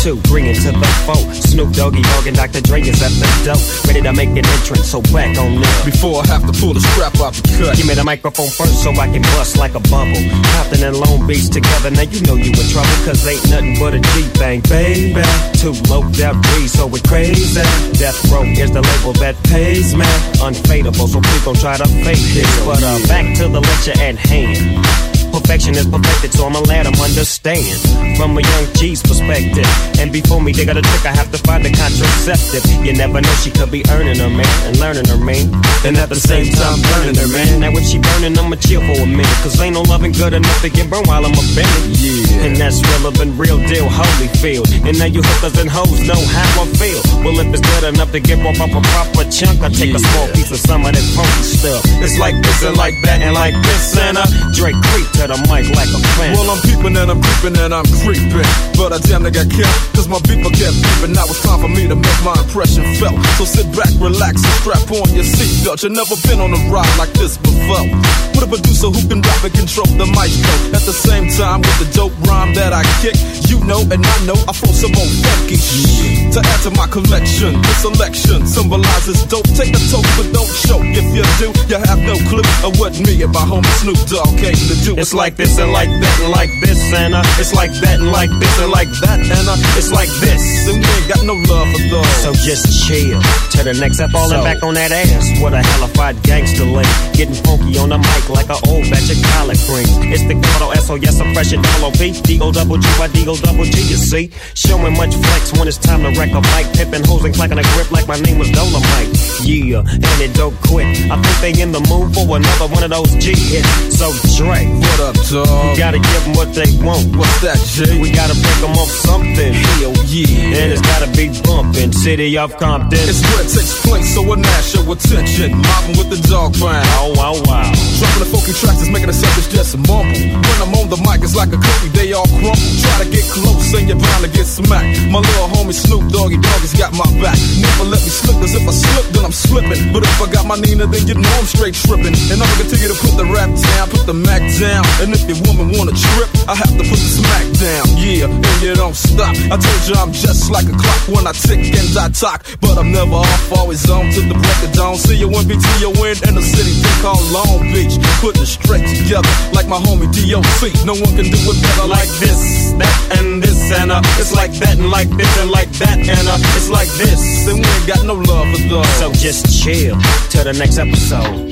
2, 3 into the 4. Snoop Doggy Dogg and Dr. Dre is at the door, ready to make an entrance, so back on up. Before I have to pull the strap out the cut, give me the microphone first so I can bust like a bubble. Compton and Long Beach together, now you know you in trouble, cause ain't nothing but a G-Bang, baby. 2 low death G, so we're crazy. Death Row is the label that pays, man. Unfadable, so please don't try to fake this. But back to the lecture at hand. Perfection is perfected, so I'ma let them understand from a young G's perspective. And before me dig out a trick, I have to find a contraceptive. You never know, she could be earning her man and learning her man, and at the same time burning her man. Now when she burning, I'ma chill for a minute, cause ain't no loving good enough to get burned while I'm offended. Yeah. And that's relevant, real deal, Holyfield. And now you hookers and hoes know how I feel. Well, if it's good enough to get off a proper chunk, I take a small piece of some of that funky stuff. It's like this and like that and like this, and Drake creep to the mic like a fan. Well, I'm peeping and I'm creeping and I'm creeping, but I damn near got killed, cause my beeper kept beeping. Now it's time for me to make my impression felt. So sit back, relax, and strap on your seatbelt. You've never been on a ride like this before, with a producer who can rap and control the maestro. At the same time, with the dope rhyme that I kick, you know and I know I flow some more funky shit to add to my collection. This selection symbolizes dope. Take the toast, but don't choke. If you do, you have no clue of what me and my homie Snoop Dogg came to do. It's like this and like that and like this, and it's like that and like this and like that, and it's like this. And we ain't got no love for those. So just chill to the next step, falling back on that ass. What a hellified gangster lady, getting funky on the mic like an old batch of collard greens. It's the capital S, oh yes, I'm fresh and LOP. D-O-double-G-Y-D-O-double-G, you see. Showing much flex when it's time to wreck a mic. Pippin' hoes and clacking a grip like my name was Dolomite. Yeah, and it don't quit. I think they in the mood for another one of those G hits. So Dre, what up, dog? We gotta give them what they want. What's that, G? We gotta break them off something. Hell yeah. And it's gotta be bumpin'. City of Compton. It's where it takes place, so we'll not show attention. Mobbing with the dog pound. Oh, wow, wow. Dropping the funky tracks is making the suckers just mumble. When I'm on the mic, it's like a cookie, they all crumble. Try to get close and you're bound to get smacked. My little homie Snoop Doggy Dogg has got my back. Never let me slip, cause if I slip, then I'm slipping. But if I got my Nina, then you know I'm straight tripping. And I'ma continue to put the rap down, put the Mac down. And if your woman wanna trip, I have to put the smack down. Yeah, and you don't stop. I told you I'm just like a clock when I tick and I talk. But I'm never off, always on to the break of dawn. See you when BTON in the city they call Long Beach. Putting it straight together like my homie DOC. No one can do it better like this, that, and this, and it's like that and like this and like that, and it's like this. And we ain't got no love for those. So just chill till the next episode.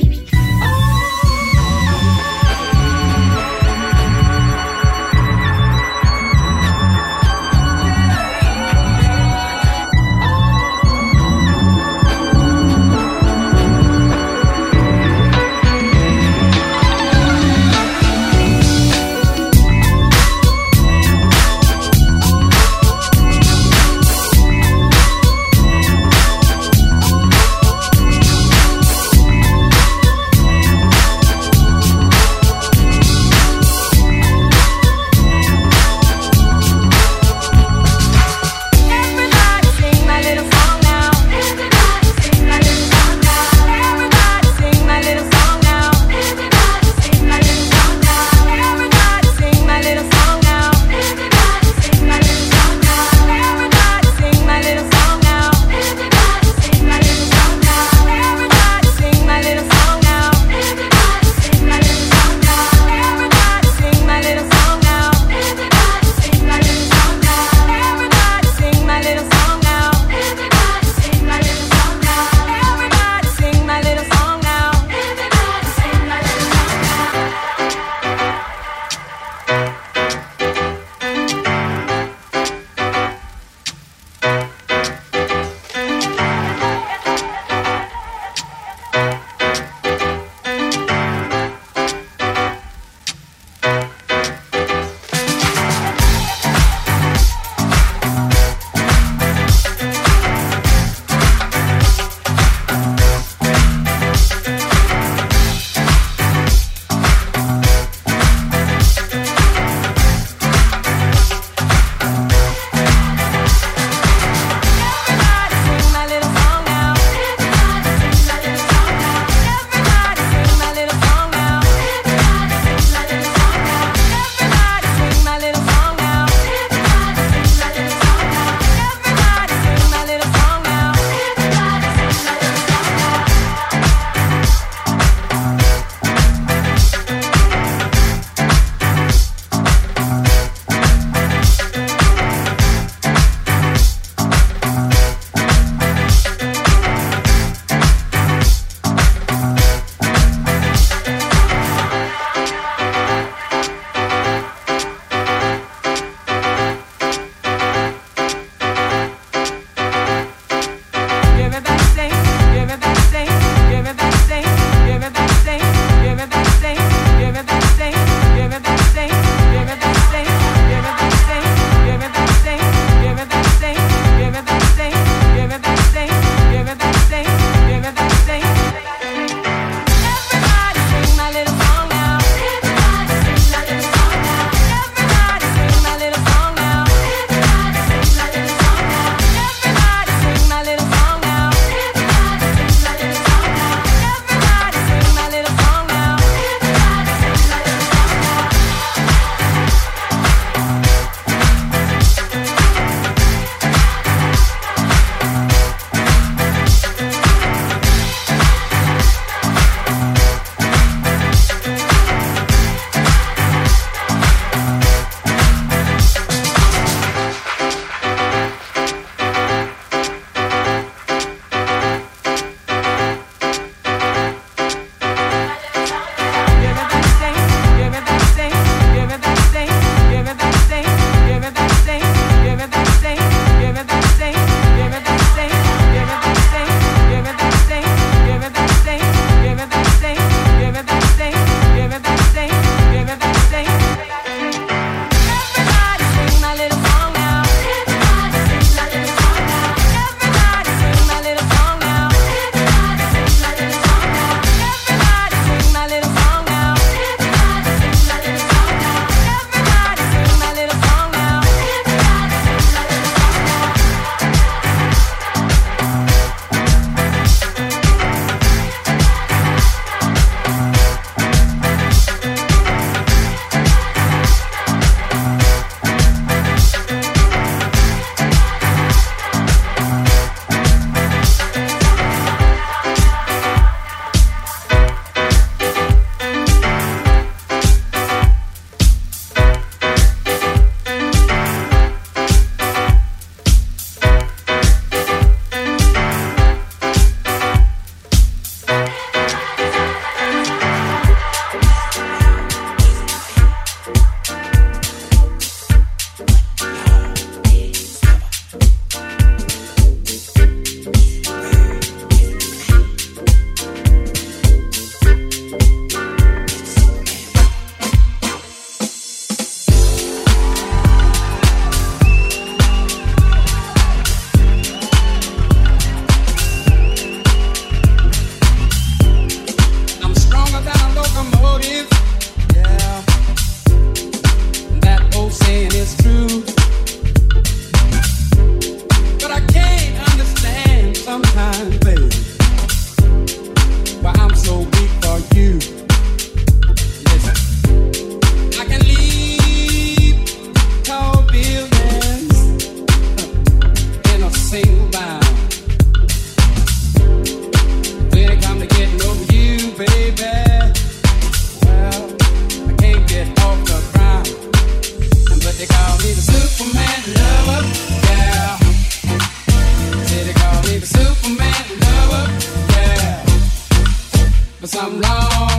Superman lover, yeah. Say they call me the Superman lover, yeah. But something wrong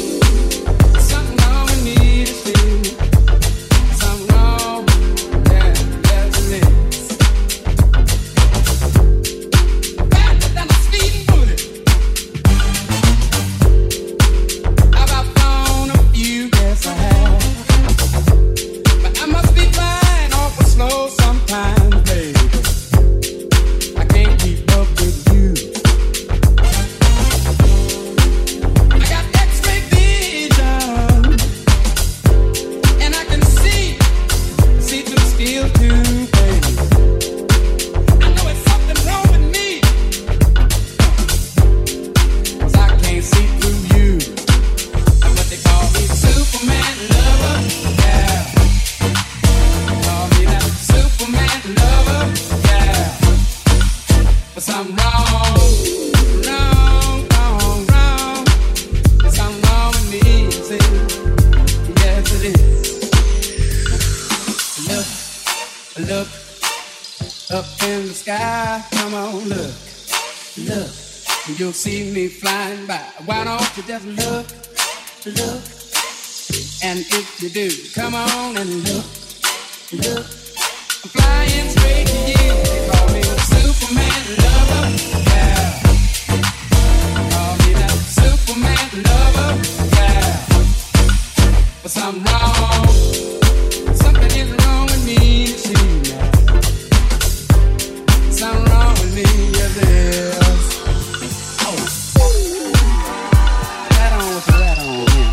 with me to see. Something wrong, yeah, yes it is. Better than a speeding bullet. I've flown a few, yes I have. But I must be flying awful slow sometimes, baby. I can't keep up with you. I got X-ray vision, and I can see through the steel too, baby. I know it's something wrong with me, 'cause I can't see through you. That's what they call me, Superman lover, yeah. They call me that Superman lover, yeah. But something wrong. There's something wrong with me, see. Yes it is. Look up in the sky. Come on, look, and you'll see me flying by. Why don't you just look, and if you do, come on and look. I'm flying straight to you. They call me the Superman lover, yeah. They call me that Superman lover, yeah. But something wrong. Something is wrong with me, see now. Something wrong with me, yes it is. Oh. Right on with the right on, yeah.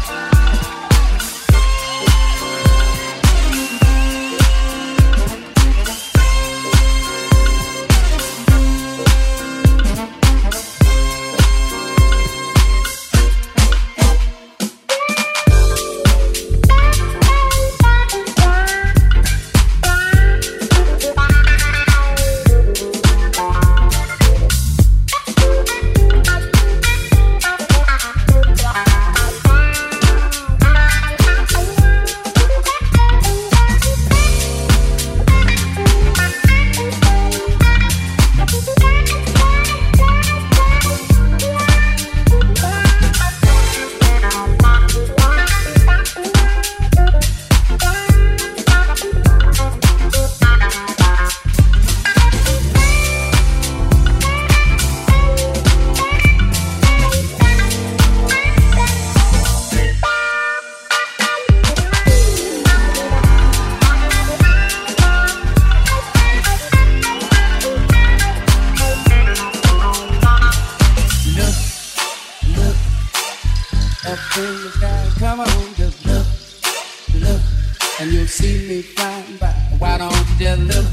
Up in the sky, come on, just look, and you'll see me flying by. Why don't you just look,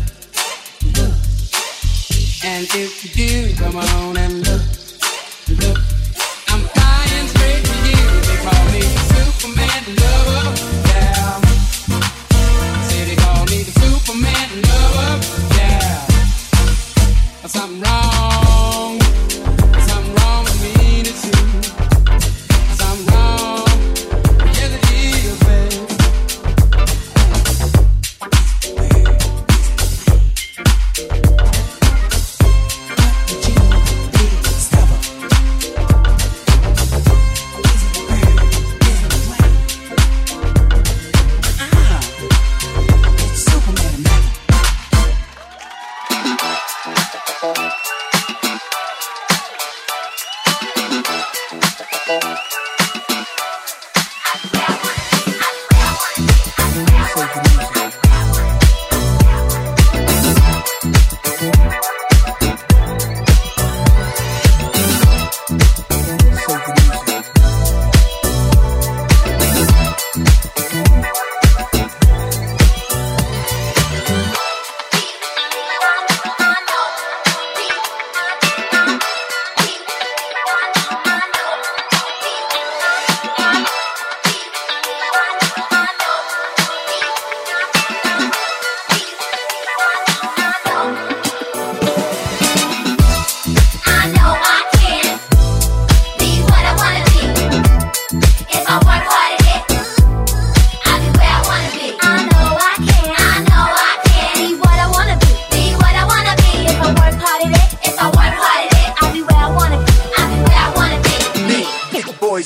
and if you do, come on and look. I'm flying straight to you. They call me Superman lover, yeah. Say they call me the Superman lover, yeah. But something wrong with me to see. Something wrong, yes it is, baby. What would you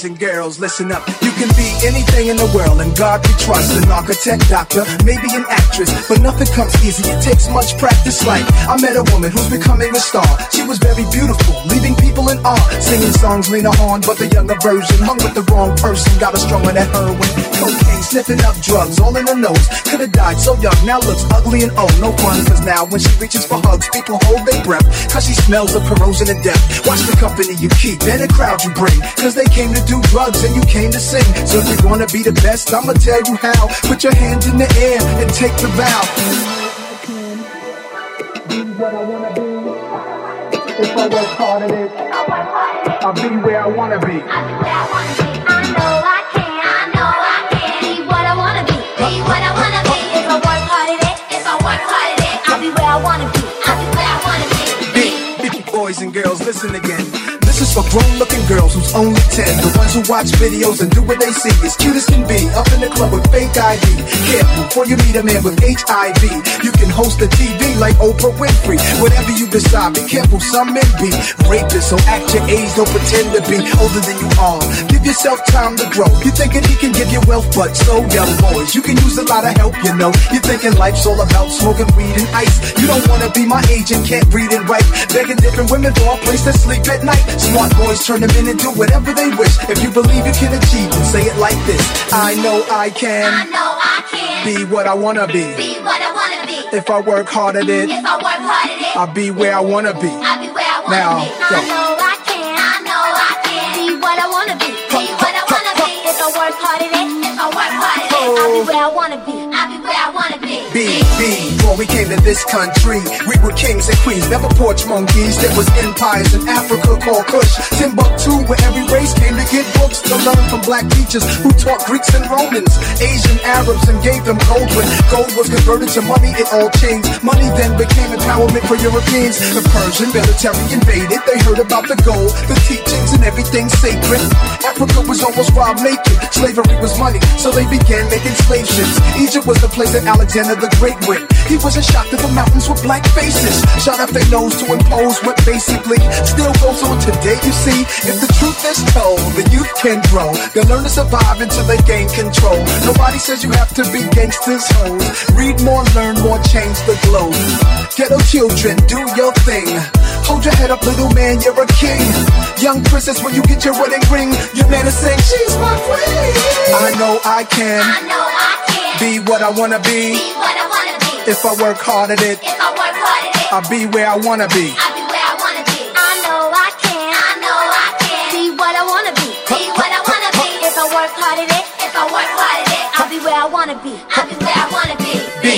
boys and girls, listen up. You can be anything in the world, and God we trust. An architect, doctor, maybe an actress, but nothing comes easy, it takes much practice. Like, I met a woman who's becoming a star. She was very beautiful, leaving people in awe. Singing songs Lena Horne, but the younger version. Hung with the wrong person, got her strung on that heroin. Cocaine, sniffing up drugs, all in her nose. Could've died so young, now looks ugly and old. No fun, cause now when she reaches for hugs, people hold their breath, cause she smells of corrosion and death. Watch the company you keep and the crowd you bring, cause they came to do drugs and you came to sing. So if you're gonna be the best, I'ma tell you how. Put your hands in the air and take the vow. Be what I wanna be. If I work hard at it, I'll be where I wanna be. I know I can. Be what I wanna be. Be what I wanna be. If I work hard at it, I'll be where I wanna be. Boys and girls, listen again. This is for grown-looking girls who's only 10. The ones who watch videos and do what they see. As cute as can be, up in the club with fake ID. Careful, before you meet a man with HIV. You can host a TV like Oprah Winfrey. Whatever you decide, be careful, some men be rapists. So act your age, don't pretend to be older than you are. Give yourself time to grow. You're thinking he can give you wealth, but so young boys, you can use a lot of help, you know. You're thinking life's all about smoking weed and ice. You don't wanna be my age and can't read and write. Begging different women for a place to sleep at night. Smart boys turn them in and do whatever they wish. If you believe you can achieve, then say it like this. I know I can. Be what I wanna be. If I work hard at it, I'll be where I wanna be. Now, go. I know I can. Be what I wanna be. If I work hard at it, I'll be where I wanna be. Be, before we came to this country, we were kings and queens, never porch monkeys. There was empires in Africa called Kush, Timbuktu, where every race came to get books to learn from black teachers who taught Greeks and Romans, Asian Arabs, and gave them gold. When gold was converted to money, it all changed. Money then became empowerment for Europeans. The Persian military invaded, they heard about the gold, the teachings, and everything sacred. Africa was almost robbed naked, slavery was money, so they began making slave ships. Egypt was the place that Alexander the Great went. He wasn't shocked at the mountains with black faces, shot up their nose to impose what basically still goes on today. You see, if the truth is told, the youth can grow. They'll learn to survive until they gain control. Nobody says you have to be gangsters, hoes. Read more, learn more, change the globe. Ghetto children, do your thing. Hold your head up, little man, you're a king. Young princess, when you get your wedding ring, your man is saying, she's my queen. I know I can. Be what I wanna be. If I work hard at it, I'll be where I wanna be. I know I can. Be what I wanna be. If I work hard at it, I'll be where I wanna be. Be.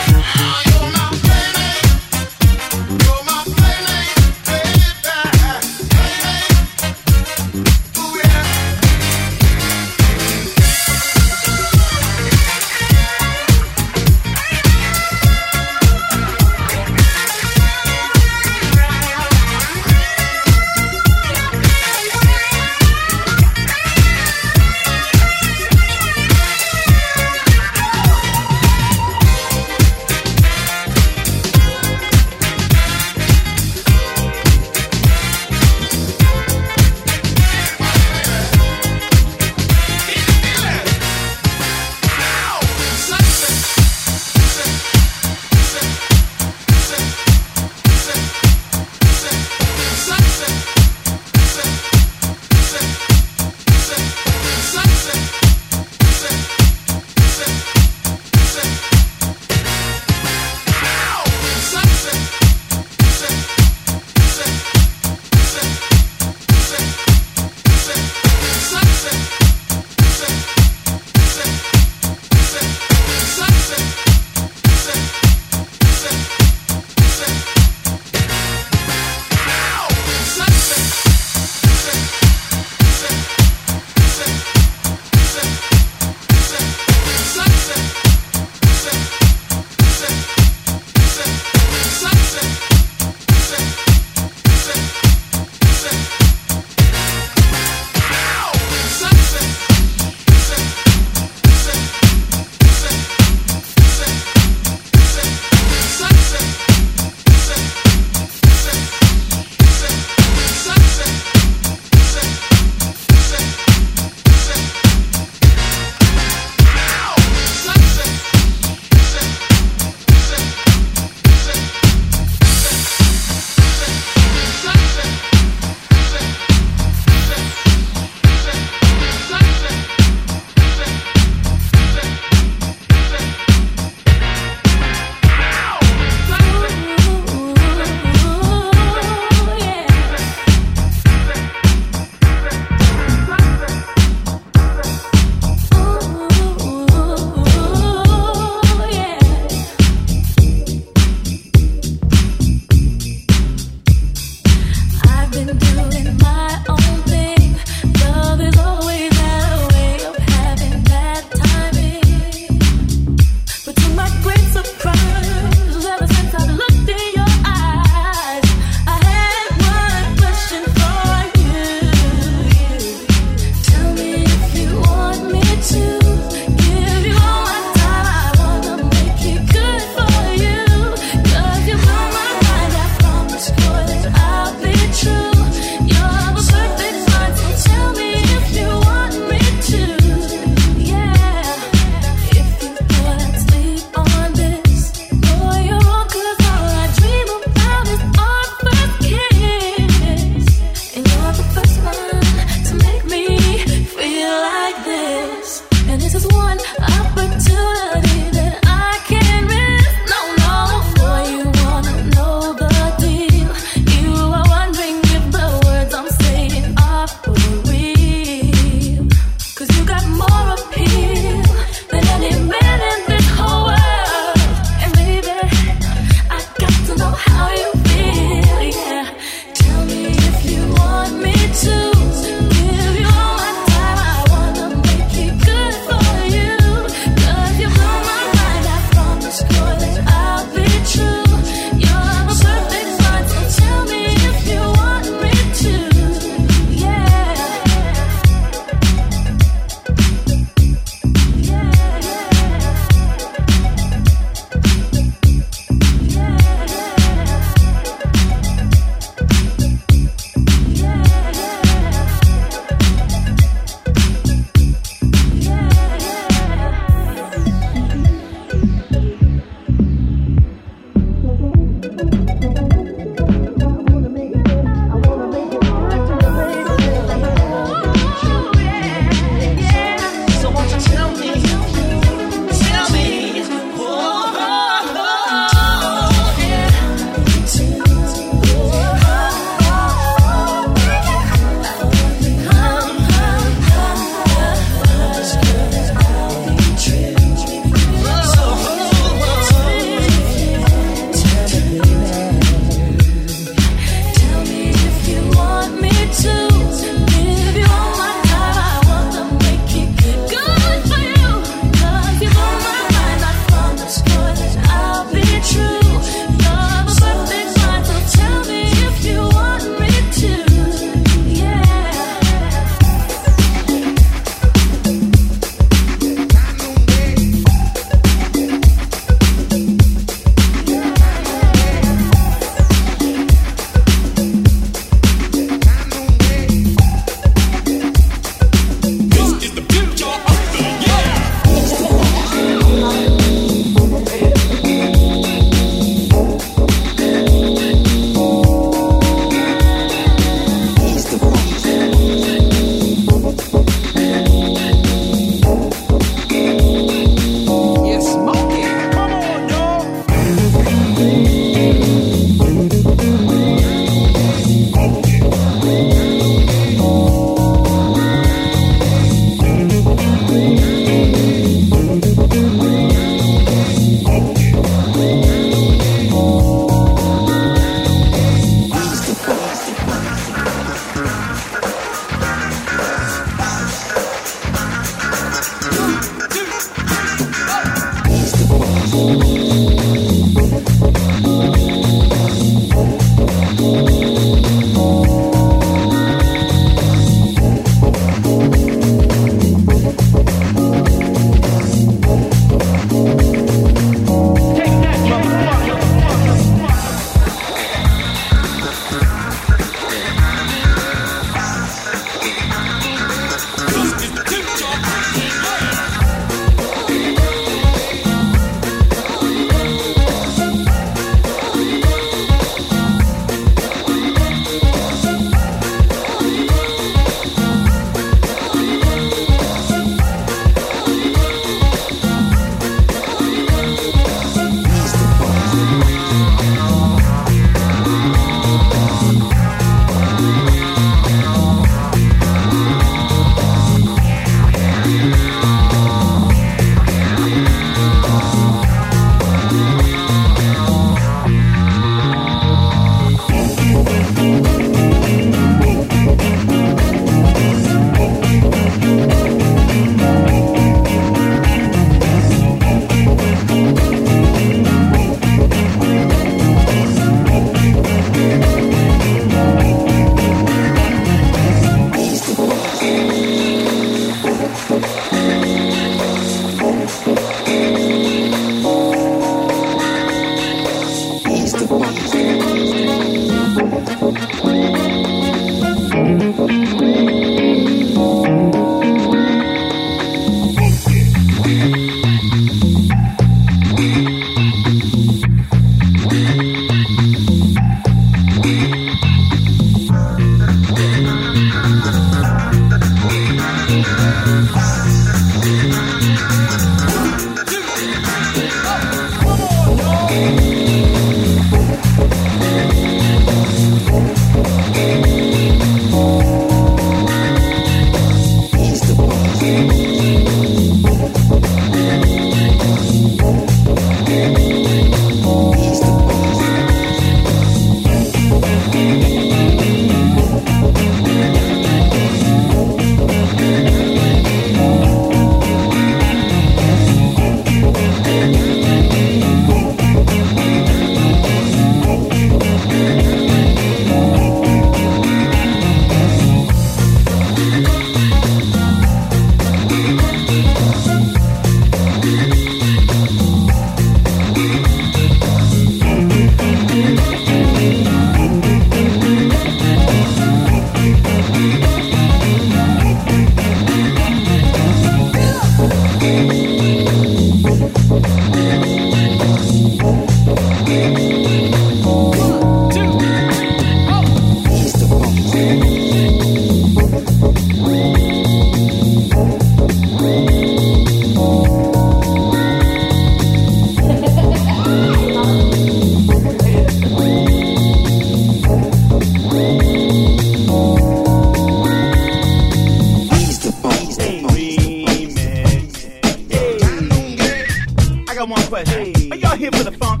question. Are y'all here for the funk?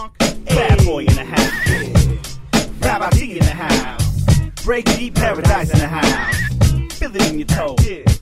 Bad boy in the house. Rabbi D in the house. Break deep paradise in the house. Feel it in your toes.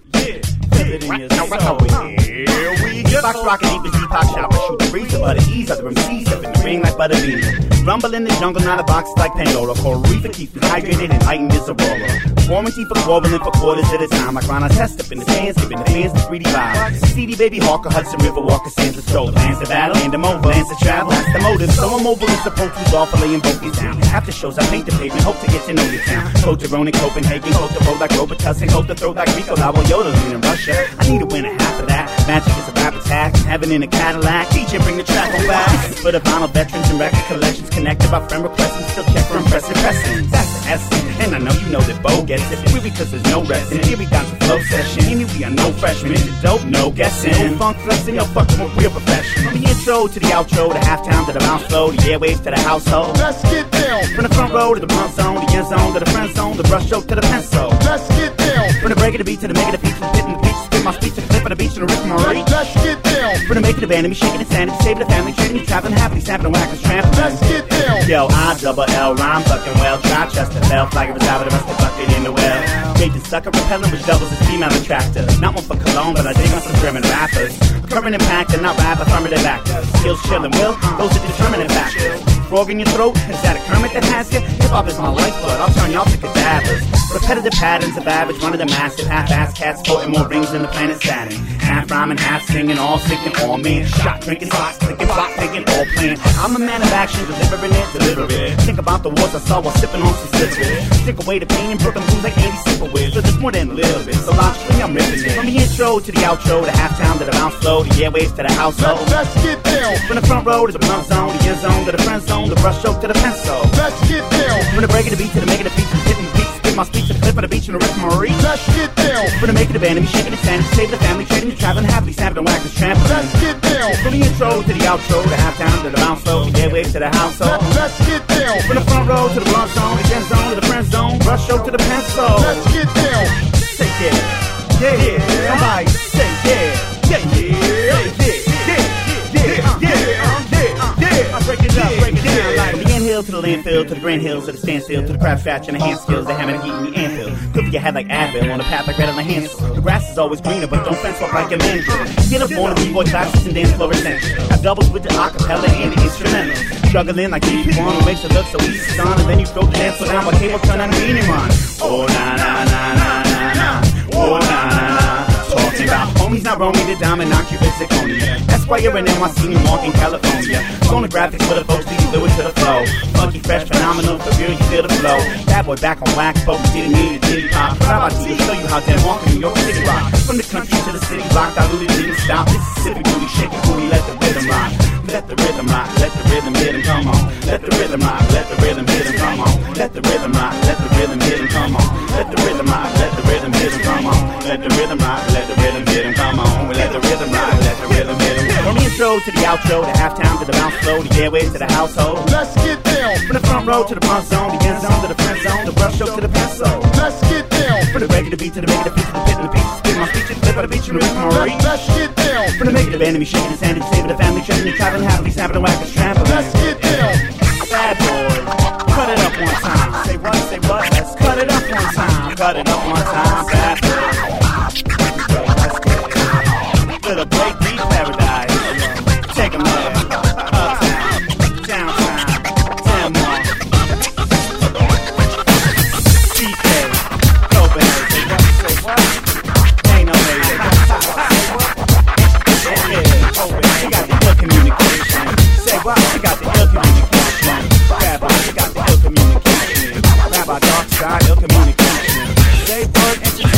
Feel it in your soul. Here we go. Box rockin' deep as Deepak Chopper. Shoot the breeze above the ease of the MCs. Step in the ring like Butterbean. Rumble in the jungle, not a box like Pandora. Coral Reefer keeps me hydrated and heightened as Aurora. Warranty for warbling for quarters at a time. Like Ron Test up in the stands, giving the fans the 3D vibe. CD Baby Hawker, Hudson River Walker, Sands of Stroller. Lands of battle, hand them over, lands of travel. That's the motive. So I'm mobile as the pro who's off for laying vocals down. After shows, I paint the pavement, hope to get to know your town. Code to Rome in Copenhagen, code to roll like Robitussin, code to throw like Rico, Lavo Yodeling in Russia. I need to win a half of that. Magic is a rap attack. Heaven in a Cadillac. DJ, bring the track on back. This is for the vinyl veterans and record collections connected by friend requests and still check for impressive pressings. That's the essence. And I know you know that Bo gets it. We because there's no resting. Here we got the flow session. Here we are no freshmen. Is it dope? No guessing. No funk flexing. No fucking with real professional. From the intro to the outro, the halftime to the bounce flow, the airwaves to the household. Let's get down. From the front row to the blunt zone, the end zone to the friend zone, the brush stroke to the pencil. Let's get down. From the break of the beat to the make of the feature, hitting the beach, spit my speech to the clip of the beach and the rhythm of reach. Let's get down. From the make of the band, and me shaking the sand, and saving the family, trading me trapping happily, snapping and whackers, trampling. Let's get down. Yo, I-double-L, rhyme fucking well, try Chester, fell, flag was out of the rest of the bucket in the well. Bait sucker repellent, which doubles as female attractor. Not one for cologne, but I dig on some German rappers. Current impact and not rap, affirmative actors. Skills, chill, and will, those are the determining factors. Frog in your throat, is that a Kermit that has you? Hip-hop is my lifeblood, I'll turn y'all to cadavers. Repetitive patterns of average, one of the massive half-ass cats sporting more rings than the planet Saturn. Half rhyming, half singing, all singing, all man. Shot, drinking, socks, clicking, block, thinking, all playing. I'm a man of action, delivering it, deliver it. Think about the wars I saw while sipping on some cigarettes. Stick away the pain and Brooklyn blues like Andy Superwith. So there's more than a little bit, so logically I'm ripping it. From the intro to the outro, the halftime to the bounce flow, the airwaves to the household. Let's get down. From the front row to the blunt zone, the end zone to the friend zone, the brush stroke to the pencil. Let's get down. From the break of the beat to the make of the feature, hitting the beat, spit my speech to the clip of the beach and the rhythm of reach. Let's get down. From the make of the band, and me shaking the sand, save the family, trading the traveling happily, snapping and whackers, trampling. Let's get down. From the intro to the outro, the halftime to the bounce flow, the airwaves to the household. Let's get down. From the front row to the blunt zone, the end zone to the friend zone, brush stroke to the pencil. Let's get down. Say yeah, somebody say yeah, I break it down like the anthill to the landfill, to the grand hills, to the standstill, to the craft scratch and the hand skills, the hammer and heat in the anvil. Cook your head like Advil on the path like red on the hands. The grass is always greener, but don't fence walk like a man. Get up on the b-boy classes and dance floor essential. I doubles with the acapella and the instrumental. Struggling like DP1 makes it look so easy, son. And then you throw the dance floor down while cable turn on the meaning run. Oh, na na na na na na. Oh, na na na. Talking about homies, not roaming the diamond, not Cuban zirconia. That's why you're an NYC New York in California. Phonographics for the folks, leave you fluid to the flow. Funky, fresh, phenomenal, for real, you feel the flow. Bad boy back on wax, but we didn't need a diddy pop. But how about you? Show you how damn walking New York City rock. From the country to the city block, diluted, didn't stop. Mississippi booty, shaking booty, let the rhythm rock. Let the rhythm rock, let the rhythm hit him, come on. Let the rhythm rock, let the rhythm hit him, come on. Let the rhythm rock, let the rhythm hit him, come on. Let the rhythm rock, let the rhythm hit him, come on. Let the rhythm rock, let the rhythm hit him, come on. Let the rhythm rock, let the rhythm hit him. From the intro to the outro, the halftime to the bounce flow, the airwaves to the household. Let's get down. From the front row to the blunt zone, the end zone to the friend zone, the brush stroke to the pencil. Let's get down. From the break of the beat to the make of the feature, the pit and the piece, spit my speech and flip of the beach and the rhythm of reach. Let's get down. From the make of the band, and me shaking his hand and saving the family, trading the traveling happily, snapping and whackers, trampling. Let's get down. Bad boy, cut it up one time. Say what, say what? Let's cut it up one time. Cut it up one time. Bad boy. Let's get it. Little break beat paradise. Take 'em there. Uptown, downtown, San Juan. DK, Copenhagen. Say what? Ain't no lady. Yeah, Copenhagen. She got the ill communication. Say what? She got the ill communication. Rabbi, she got the ill communication. Rabbi, dark side, ill communication. Say word, entertainment.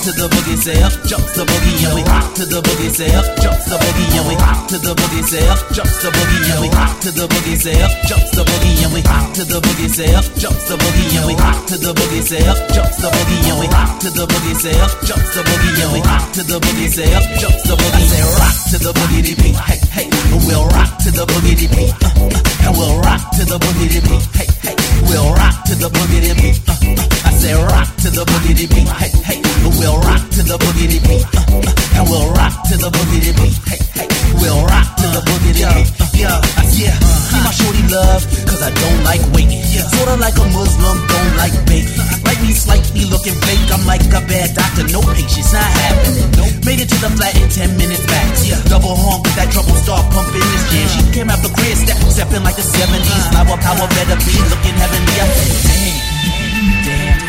to the boogie, say up, jumps the boogie, and we rock to the boogie, say up, jumps the boogie, and we rock to the boogie, say up, jumps the boogie, and we rock to the boogie, say up, jumps the boogie, and we rock to the boogie, say up, jumps the boogie, and we rock to the boogie, say up, jumps the boogie, and we rock to the boogie, say up, jumps the boogie, and we rock to the boogie, say up, jumps the boogie, say rock to the boogie beat, hey hey, we'll rock to the boogie beat, and we'll rock to the boogie beat, hey hey, we'll rock to the boogie beat, I say rock to the boogie beat, hey hey, we'll rock to the boogie beat, and we'll rock to the boogie beat, hey hey, we'll rock to the boogie beat, yeah, see my shorty love, cause I don't like waiting, sorta like a Muslim, don't like bacon, like me slightly looking fake, I'm like a bad doctor, no patience, not happening, made it to the flat in 10 minutes back, double horn with that trouble, start pumping this jam, she came out the crib, stepping like the 70s, flower power better be looking heavenly, I said damn.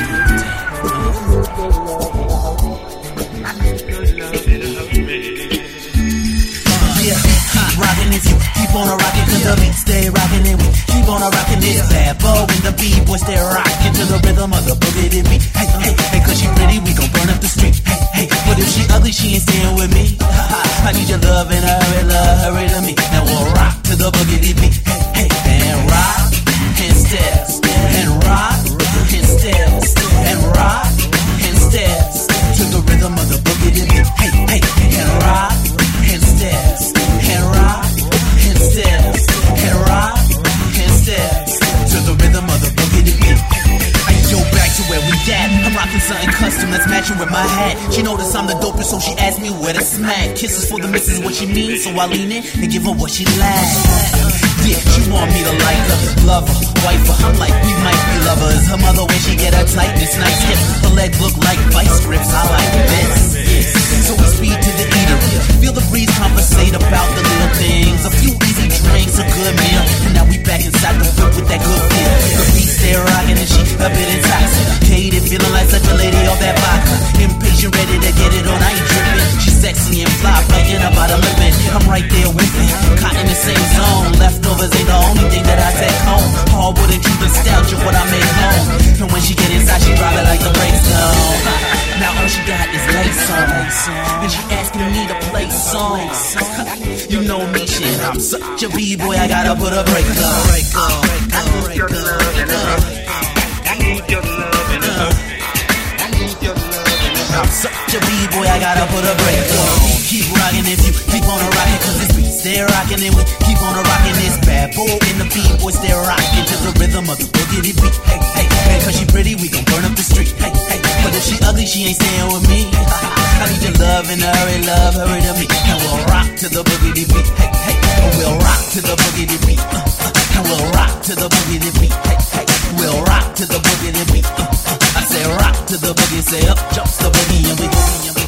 Rockin' if you keep on a rockin' cause the beat stay rockin' and we keep on a rockin' this bad boy and the B-boy stay rockin' to the rhythm of the boogie beat. Hey, hey, hey, cause she pretty, we gon' burn up the street. Hey, hey, but if she ugly, she ain't staying with me. I need your love and hurry to me. Now we'll rock to the boogie beat. Hey, hey, and rock and steps, and rock and steps, and rock and steps to the rhythm of the boogie beat. Hey, hey, and rock and steps, and rock and steps, and rock and steps to the rhythm of the boogie beat. Hey, yo, back to where we at. I'm rocking something custom that's matching with my hat. She noticed I'm the dopest, so she asked me where to smack. Kisses for the missus, what she means, so I lean in and give her what she like. Yeah, she want me to like her, love her, wife her. I'm like, we might be lovers. Her mother, when she get her tightness, nice hips. Her legs look like vice grips. I like this. So we speed to the eatery. Feel the breeze, conversate about the little things. A few easy drinks, a good meal, and now we back inside the whip with that good feel. The beat stay rocking and she a bit intoxicated, feeling like such a lady of that vodka. Impatient, ready to get it on. I ain't tripping. She's sexy and fly, biting about a limit. I'm right there with it, caught in the same zone. Leftovers ain't the only thing that I take home. Hardwood and true nostalgia, what I make home. And when she get inside, she drive it like the brake zone. Now all she got is lace on, and she asking me to play songs. You know me, shit, I'm such a b-boy, I gotta put a break up. I need your love and I need your love and I need your love and I'm such a b-boy, I gotta put a break up. Keep rockin' if you keep on a rockin', cause this beat stay rockin' and we keep on a rockin'. This bad boy and the b-boy stay rockin' to the rhythm of the boogie beat. Hey, hey, hey, cause she pretty, we gon' burn up the street. Hey, hey, but if she ugly, she ain't staying with me. I need your love and hurry to me. And we'll rock to the boogie beat. Hey, hey, we'll rock to the boogie beat. And we'll rock to the boogie beat. Hey, hey, we'll rock to the boogie beat. I say rock to the boogie, say up, jumps the boogie and we